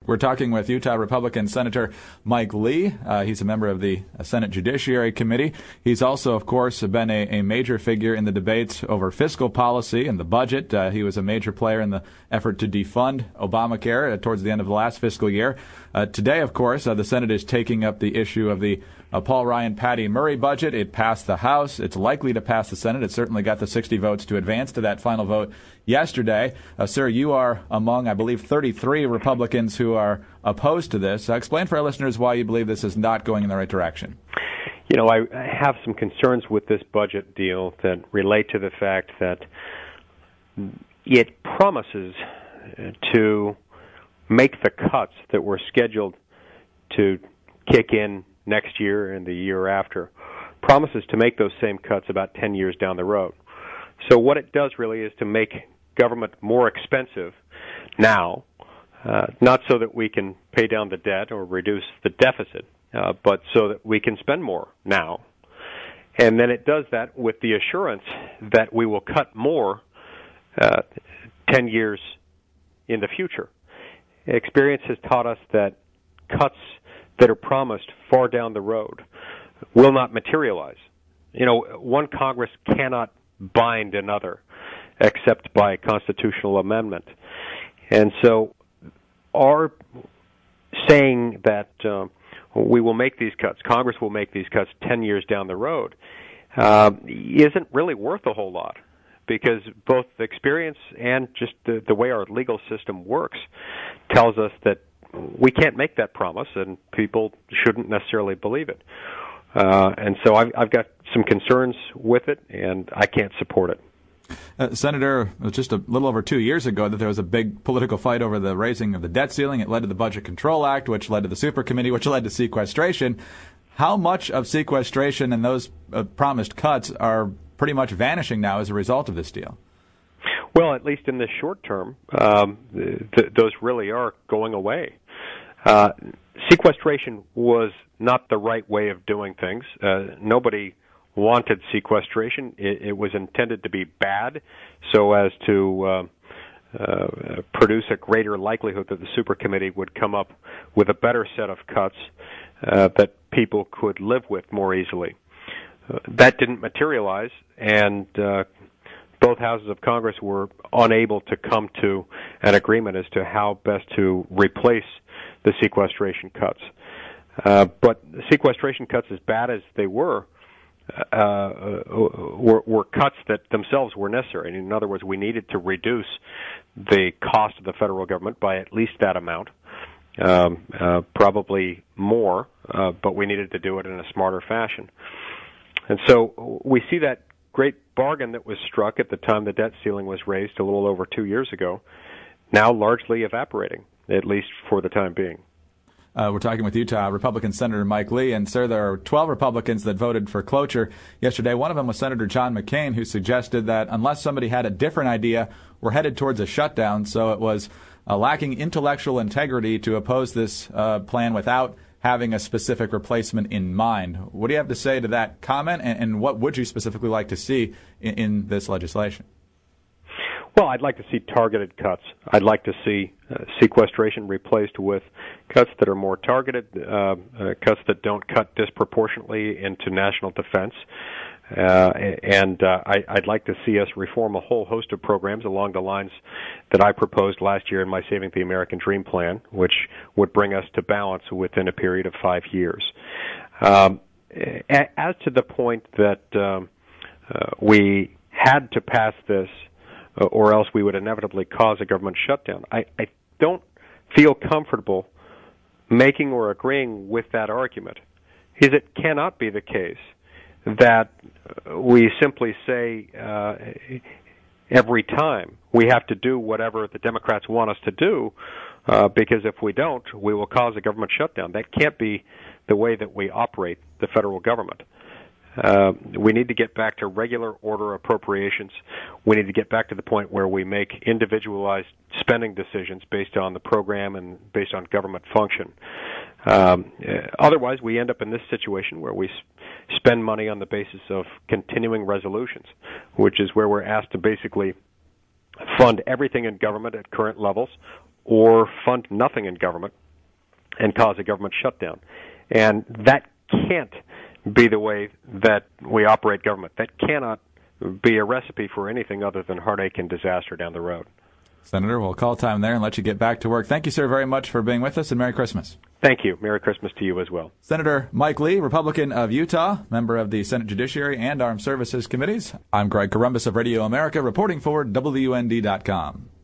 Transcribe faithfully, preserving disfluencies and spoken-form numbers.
We're talking with Utah Republican Senator Mike Lee. Uh, he's a member of the Senate Judiciary Committee. He's also, of course, been a, a major figure in the debates over fiscal policy and the budget. Uh, he was a major player in the effort to defund Obamacare uh, towards the end of the last fiscal year. Uh, today, of course, uh, the Senate is taking up the issue of the uh, Paul Ryan, Patty Murray budget. It passed the House. It's likely to pass the Senate. It certainly got the sixty votes to advance to that final vote yesterday. Uh, sir, you are among, I believe, thirty-three Republicans who are opposed to this. Uh, explain for our listeners why you believe this is not going in the right direction. You know, I have some concerns with this budget deal that relate to the fact that it promises to make the cuts that were scheduled to kick in next year and the year after, promises to make those same cuts about ten years down the road. So what it does really is to make government more expensive now, uh, not so that we can pay down the debt or reduce the deficit, uh, but so that we can spend more now. And then it does that with the assurance that we will cut more uh, ten years in the future. Experience has taught us that cuts that are promised far down the road will not materialize. You know, one Congress cannot bind another except by constitutional amendment. And so our saying that uh, we will make these cuts, Congress will make these cuts ten years down the road, uh, isn't really worth a whole lot, because both the experience and just the, the way our legal system works tells us that we can't make that promise, and people shouldn't necessarily believe it. Uh, and so I've, I've got some concerns with it, and I can't support it. Uh, Senator, it was just a little over two years ago that there was a big political fight over the raising of the debt ceiling. It led to the Budget Control Act, which led to the super committee, which led to sequestration. How much of sequestration and those uh, promised cuts are pretty much vanishing now as a result of this deal? Well, at least in the short term, um, th- those really are going away. Uh, sequestration was not the right way of doing things. Uh, nobody wanted sequestration. It, it was intended to be bad so as to uh, uh, produce a greater likelihood that the super committee would come up with a better set of cuts uh, that people could live with more easily. Uh, that didn't materialize, and uh, both houses of Congress were unable to come to an agreement as to how best to replace the sequestration cuts. Uh, but the sequestration cuts, as bad as they were, uh, were, were cuts that themselves were necessary. In other words, we needed to reduce the cost of the federal government by at least that amount, um, uh, probably more, uh, but we needed to do it in a smarter fashion. And so we see that great bargain that was struck at the time the debt ceiling was raised a little over two years ago, now largely evaporating, at least for the time being. Uh, we're talking with Utah Republican Senator Mike Lee. And, sir, there are twelve Republicans that voted for cloture yesterday. One of them was Senator John McCain, who suggested that unless somebody had a different idea, we're headed towards a shutdown. So it was uh, lacking intellectual integrity to oppose this uh, plan without having a specific replacement in mind. What do you have to say to that comment, and, and what would you specifically like to see in, in this legislation? Well, I'd like to see targeted cuts. I'd like to see uh, sequestration replaced with cuts that are more targeted, uh, uh, cuts that don't cut disproportionately into national defense. Uh, and uh, I, I'd like to see us reform a whole host of programs along the lines that I proposed last year in my Saving the American Dream plan, which would bring us to balance within a period of five years. Um, as to the point that um, uh, we had to pass this, uh, or else we would inevitably cause a government shutdown, I, I don't feel comfortable making or agreeing with that argument, because it cannot be the case that we simply say uh, every time we have to do whatever the Democrats want us to do, uh, because if we don't, we will cause a government shutdown. That can't be the way that we operate the federal government. Uh, we need to get back to regular order appropriations. We need to get back to the point where we make individualized spending decisions based on the program and based on government function. Um, otherwise, we end up in this situation where we s- spend money on the basis of continuing resolutions, which is where we're asked to basically fund everything in government at current levels or fund nothing in government and cause a government shutdown. And that can't be the way that we operate government. That cannot be a recipe for anything other than heartache and disaster down the road. Senator, we'll call time there and let you get back to work. Thank you, sir, very much for being with us, and Merry Christmas. Thank you. Merry Christmas to you as well. Senator Mike Lee, Republican of Utah, member of the Senate Judiciary and Armed Services Committees. I'm Greg Corombos of Radio America, reporting for W N D dot com.